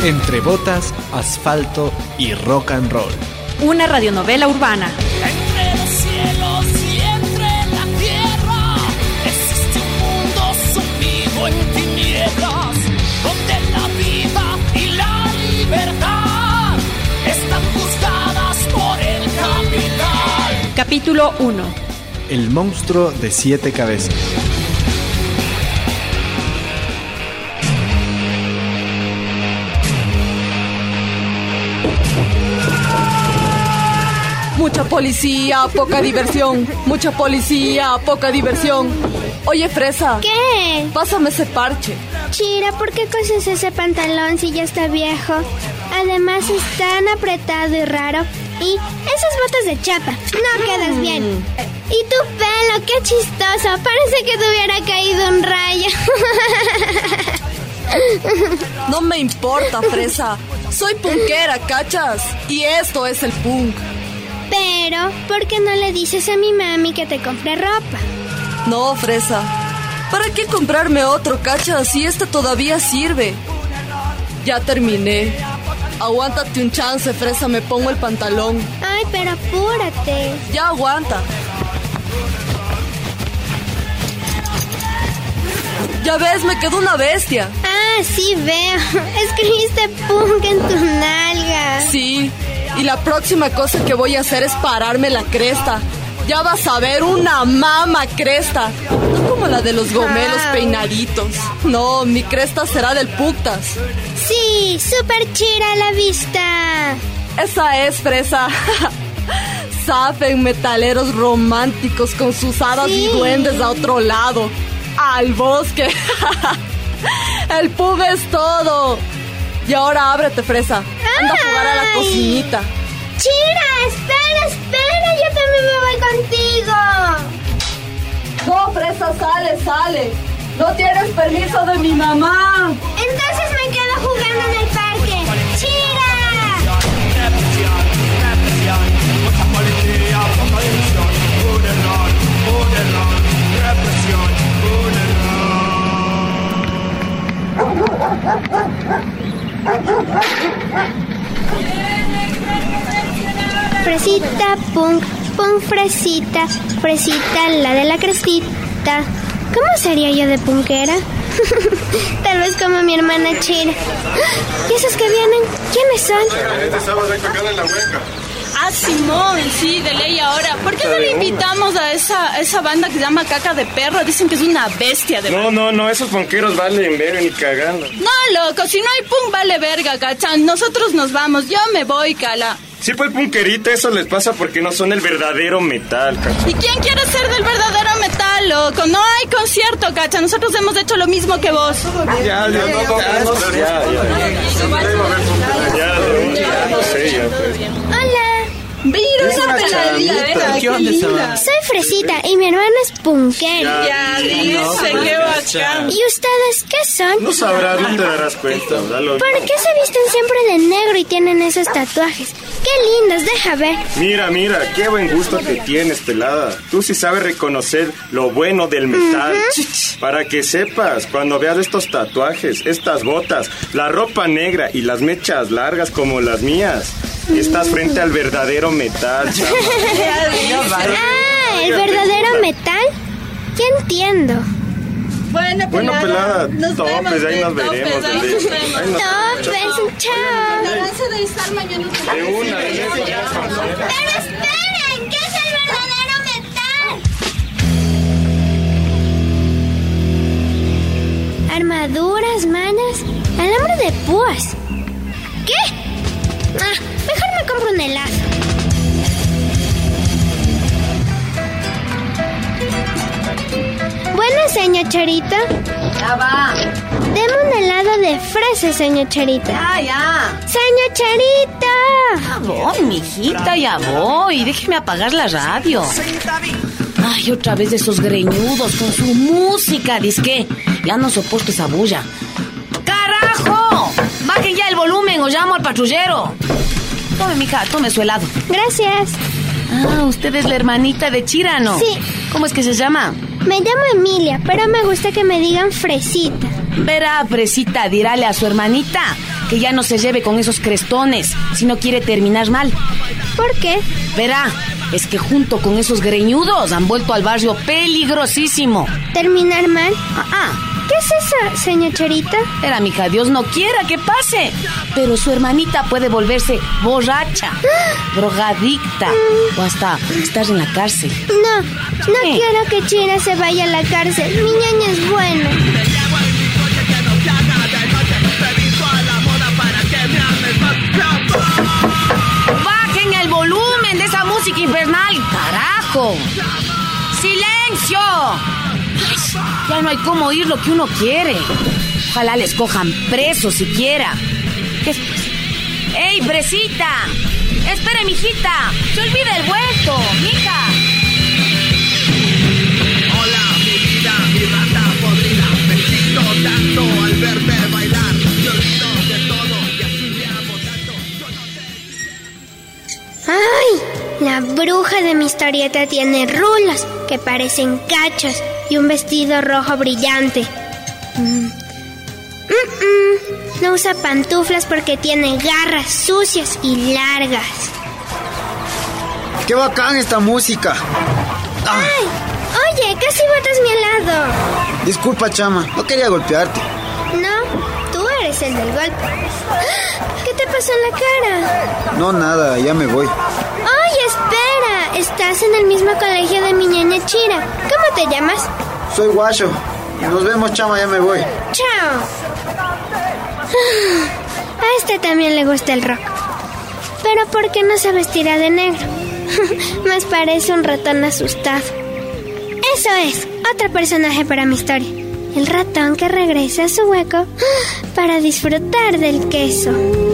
Entre botas, asfalto y rock and roll. Una radionovela urbana. Entre los cielos y entre la tierra existe un mundo sumido en tinieblas, donde la vida y la libertad están juzgadas por el capital. Capítulo 1. El monstruo de 7 cabezas. Mucha policía, poca diversión. Mucha policía, poca diversión. Oye, Fresa. ¿Qué? Pásame ese parche. Chira, ¿por qué coses ese pantalón si ya está viejo? Además es tan apretado y raro. Y esas botas de chapa, no quedas bien. Y tu pelo, qué chistoso. Parece que te hubiera caído un rayo. No me importa, Fresa. Soy punkera, ¿cachas? Y esto es el punk. Pero, ¿por qué no le dices a mi mami que te compre ropa? No, Fresa. ¿Para qué comprarme otro, cachas? Si este todavía sirve. Ya terminé. Aguántate un chance, Fresa, me pongo el pantalón. Ay, pero apúrate. Ya aguanta. Ya ves, me quedó una bestia. Ah, sí veo. Escribiste punk en tu nalga. Sí, y la próxima cosa que voy a hacer es pararme la cresta. Ya vas a ver una mama cresta. No como la de los gomelos peinaditos. No, mi cresta será del putas. Sí, súper chira a la vista. Esa es, Fresa. Saben, metaleros románticos con sus hadas y duendes a otro lado. Al bosque. El pub es todo. Y ahora ábrete, Fresa. Anda a jugar a la cocinita. Chira, espera, yo también me voy contigo. No, Fresa, sale. No tienes permiso de mi mamá. Entonces me quedo jugando en el parque. ¡Chira! Mucha policía, poca diversión. Represión, Fresita, punk, fresita, fresita, la de la crestita. ¿Cómo sería yo de punkera? Tal vez como mi hermana Chira. ¿Y esos que vienen? ¿Quiénes son? Este sábado hay tocada en la hueca. Ah, Simón, sí, de ley ahora. ¿Por qué no le invitamos a esa banda que se llama Caca de Perro? Dicen que es una bestia de banda. No, esos punqueros valen verga ni cagando. No, loco, si no hay punk vale verga, cachan. Nosotros nos vamos, yo me voy, cala. Sí, pues punquerita, eso les pasa porque no son el verdadero metal, cacha. ¿Y quién quiere ser del verdadero metal, loco? No hay concierto, cacha. Nosotros hemos hecho lo mismo que vos. Ya, no sé, ya, pues. Hola. Mira esa peladita, ¿Qué onda esa banda? Soy Fresita y mi hermana es punkera. Ya, dice, qué bacán. ¿Y ustedes qué son? No sabrás, no te darás cuenta, ¿verdad? ¿Por qué se visten siempre de negro y tienen esos tatuajes? ¡Qué lindos! Deja ver. Mira, qué buen gusto que tienes, pelada. Tú sí sabes reconocer lo bueno del metal. Para que sepas, cuando veas estos tatuajes, estas botas, la ropa negra y las mechas largas como las mías, estás frente al verdadero metal, chama. ¿El verdadero metal? Ya entiendo. Bueno, pelada, nos topes, vemos, ahí nos veremos. Topes, chao. Esperanza de estar mañana. De una, Pero esperen, ¿qué es el verdadero metal? Armaduras, manos, alambre de púas. ¿Qué? Mejor me compro un helado. Bueno, señor Charita. Ya va. Deme un helado de fresa, señor Charita. Ya. Señor Charita. Ya voy, mijita, ya voy. Déjeme apagar la radio. Ay, otra vez de esos greñudos con su música, disque. Ya no soporto esa bulla. ¡Carajo! Bajen ya el volumen o llamo al patrullero. Tome, mija, tome su helado. Gracias. Ah, usted es la hermanita de Chirano. Sí. ¿Cómo es que se llama? Me llamo Emilia, pero me gusta que me digan Fresita. Verá, Fresita, dirale a su hermanita que ya no se lleve con esos crestones si no quiere terminar mal. ¿Por qué? Verá, es que junto con esos greñudos han vuelto al barrio peligrosísimo. ¿Terminar mal? Ah, ¿Qué es eso, señor Chorita? era, mija, Dios no quiera que pase. Pero su hermanita puede volverse borracha, drogadicta o hasta estar en la cárcel. No ¿Qué? quiero que Chira se vaya a la cárcel. Mi ñaña es buena. ¡Bajen el volumen de esa música infernal, carajo! ¡Silencio! Ya no hay cómo oír lo que uno quiere. Ojalá les cojan presos siquiera. ¿Qué es? ¡Ey, Bresita! ¡Espere, mijita! ¡Se olvida el vuelto, mija! Hola, mi vida, mi rata podrida. Me excito tanto al verte bailar. Me olvido de todo y así me amo tanto. Yo no sé. ¡Ay! La bruja de mi historieta tiene rulos que parecen cachos y un vestido rojo brillante. No usa pantuflas porque tiene garras sucias y largas. ¡Qué bacán esta música! ¡Ay! Oye, casi botas mi helado. Disculpa, chama, no quería golpearte. No, tú eres el del golpe. ¿Qué te pasó en la cara? No, nada, ya me voy. ¡Ay, espera! Estás en el mismo colegio de mi ñaña Chira. ¿Cómo te llamas? Soy Guacho. Nos vemos, chama, ya me voy. ¡Chao! A este también le gusta el rock. Pero ¿por qué no se vestirá de negro? Más parece un ratón asustado. Eso es, otro personaje para mi historia. El ratón que regresa a su hueco para disfrutar del queso.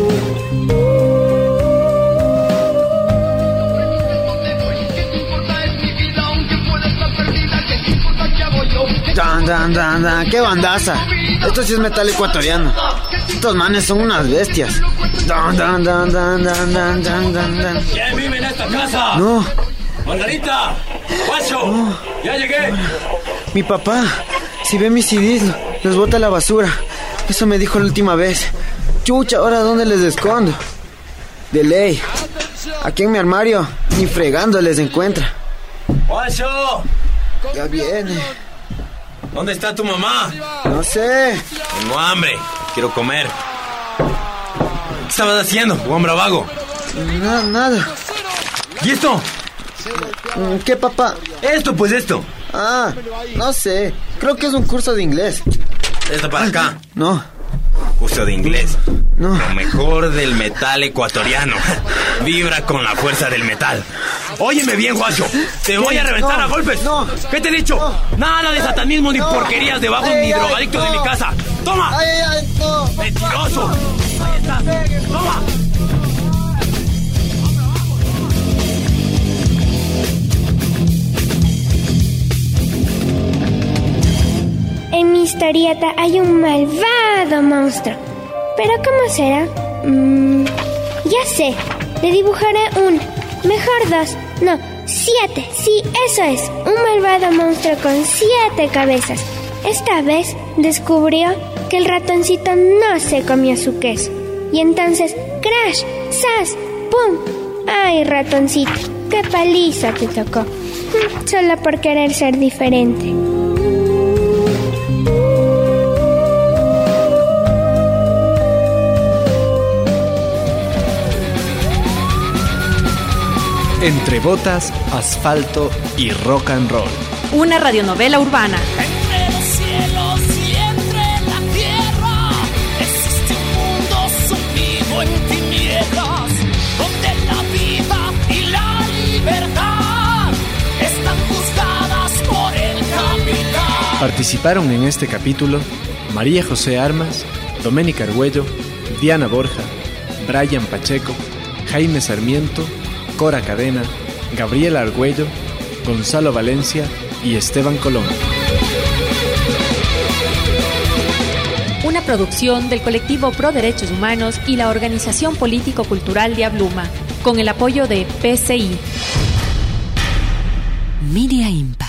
Dan, qué bandaza. Esto sí es metal ecuatoriano. Estos manes son unas bestias. Dan. ¿Quién vive en esta casa? No. ¡Margarita! ¡Guacho! No. ¡Ya llegué! Mi papá, si ve mis CDs, los bota a la basura. Eso me dijo la última vez. Chucha, ¿ahora dónde les escondo? De ley. Aquí en mi armario, ni fregando les encuentra. ¡Guacho! Ya viene. ¿Dónde está tu mamá? No sé. Tengo hambre. Quiero comer. ¿Qué estabas haciendo, hombre vago? Nada. ¿Y esto? ¿Qué, papá? Esto, pues esto. Ah, no sé. Creo que es un curso de inglés. Esto para acá. No. Curso de inglés. No. Lo mejor del metal ecuatoriano. Vibra con la fuerza del metal. Óyeme bien, Guacho. Te voy a reventar a golpes. No. ¿Qué te he dicho? No. Nada de satanismo ni porquerías de vagos ni drogadictos de mi casa. ¡Toma! ¡Ay, no! ¡Mentiroso! Ahí estás. ¡Toma! En mi historieta hay un malvado monstruo. ¿Pero cómo será? Ya sé. Le dibujaré uno. Mejor 2. No, 7. Sí, eso es. Un malvado monstruo con 7 cabezas. Esta vez descubrió que el ratoncito no se comió su queso. Y entonces, crash, sas, pum. Ay, ratoncito, qué paliza te tocó. Solo por querer ser diferente. Entre botas, asfalto y rock and roll. Una radionovela urbana. Entre los cielos y entre la tierra existe un mundo sumido en tinieblas, donde la vida y la libertad están juzgadas por el capital. Participaron en este capítulo María José Armas, Doménica Argüello, Diana Borja, Brian Pacheco, Jaime Sarmiento, Cora Cadena, Gabriela Argüello, Gonzalo Valencia y Esteban Colón. Una producción del colectivo Pro Derechos Humanos y la Organización Político-Cultural de Abluma, con el apoyo de PCI. Media Impact.